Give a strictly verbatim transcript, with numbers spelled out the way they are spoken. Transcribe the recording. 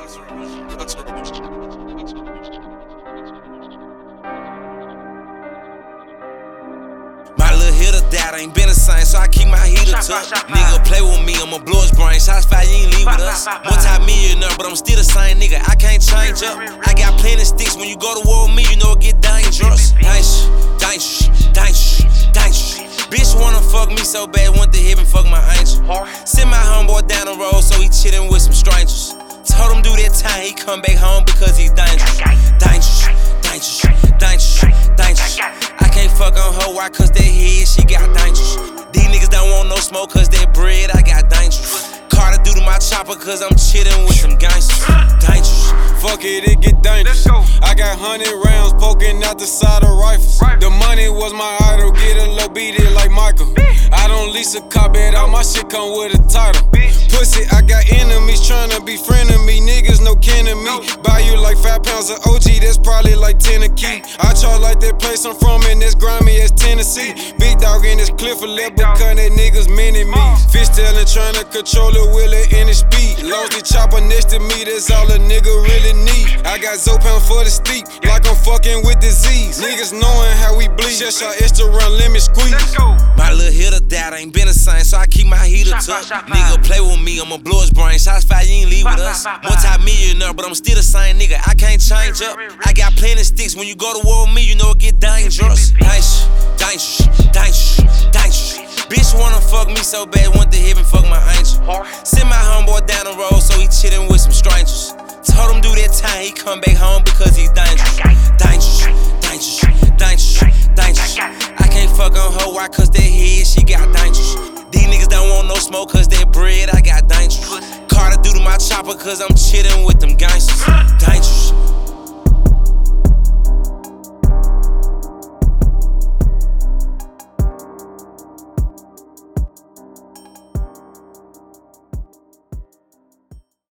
My little hitter dad ain't been the same, so I keep my heater tucked. Nigga play with me, I'ma blow his brain. Shots fire, you ain't leave with us. Multi-millionaire, but I'm still the same nigga. I can't change up. I got plenty sticks. When you go to war with me, you know it get dangerous. Dangerous, dangerous, dangerous, dangerous. Bitch wanna fuck me so bad, went to heaven, fuck my angel. Send my homeboy down the road, so he chillin' with some strangers. Told him do that time, he come back home because he's dangerous. Dangerous, dangerous, dangerous, dangerous. I can't fuck on her, why? Cause that head, she got dangerous. These niggas don't want no smoke, cause that bread, I got dangerous. Carter due to my chopper, cause I'm chillin' with some gangsters. Dangerous. Fuck it, it get dangerous. I got hundred rounds poking out the side of rifles. The money was my idol, get a low beat it like Michael. I don't lease a car bed, all my shit come with a title. Pussy, I got enemies tryna be friend of me. Niggas no kin of me. Buy you like five pounds of O G, that's probably like ten a key. I charge like that place I'm from, and that's grimy as Tennessee. Big dog in this cliff, a lip, but cut that niggas mini me. Fish tailing tryna control it, will it in his speed. Lost the chopper next to me, that's all a nigga really need. I got Zopan for the steep, like I'm fucking with disease. Niggas knowing how we bleed, just shot extra run, lemon squeeze. My little hitter dad ain't been the same, so I keep my heater tucked. Nigga play with me, I'ma blow his brain. Shots fire, you ain't leave with us. Multi-millionaire, but I'm still the same nigga. I can't change up. I got plenty sticks. When you go to war with me, you know it get dangerous. Dangerous, dangerous, dangerous, dangerous. Bitch wanna fuck me so bad, went to heaven, fuck my angel. Send my homeboy down the road, so he chillin' with some strangers. Told him do that time, he come back home because he's dangerous. Dangerous, dangerous, dangerous, dangerous. I can't fuck on her, why? Cause that head, she got dangerous. These niggas don't want no smoke, cause that bread, I got dangerous. Carter due to my chopper, cause I'm chillin' with them gangsters. Dangerous.